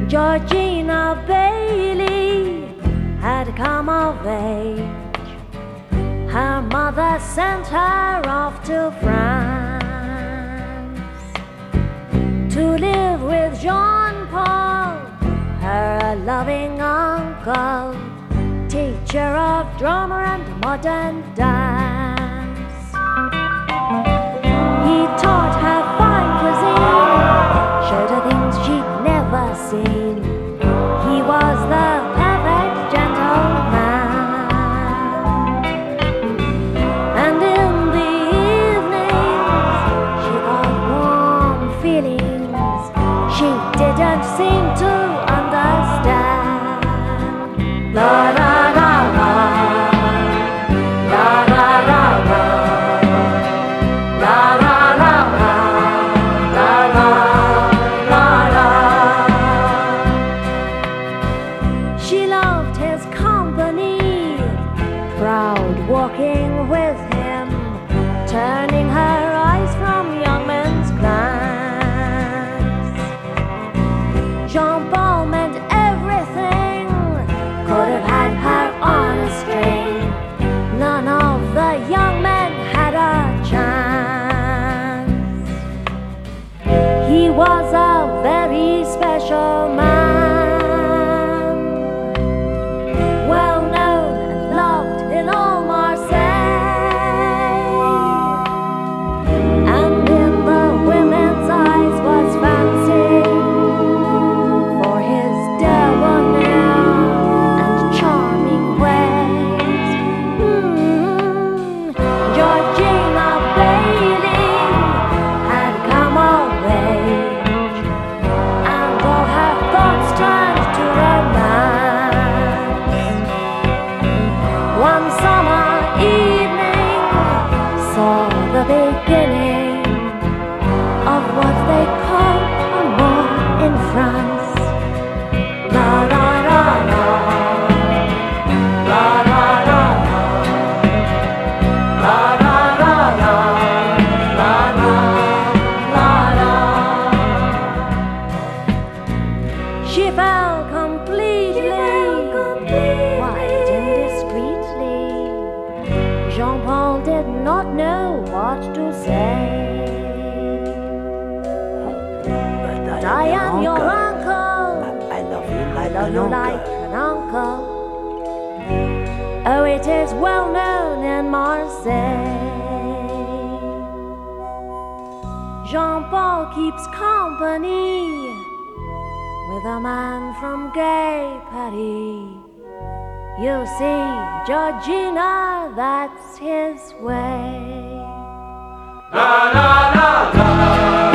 Georgina Bailey had come of age. Her mother sent her off to France to live with Jean Paul, her loving uncle, teacher of drama and modern dance. He taught her fine cuisine, showed her things she'd never seen. He was the perfect gentleman. And in the evenings she got warm feelings she didn't seem to understand. La la la la, la la la la, la la la la, la la la la. She loved his company, proud walking with him, turning her eyes from young men's glance. Jean Paul meant everything, could have had her on a string. None of the young men had a chance. He was a very special man, well known and loved in all Marseille. And in the women's eyes was fancy for his debonair and charming ways. Georgina Bailey had come of age, and all her thoughts turned to romance. One summer evening saw the beginning of what they call amour in France. La la la la, la la la la, la la la la, la la la la. She fell completely, quite indiscreetly. Jean Paul did not know what to say. But I am your uncle. I love you I like love an you uncle. like an uncle. Oh, it is well known in Marseille. Jean Paul keeps company with a man from gay Paris. You see, Georgina, that's his way. La la la la.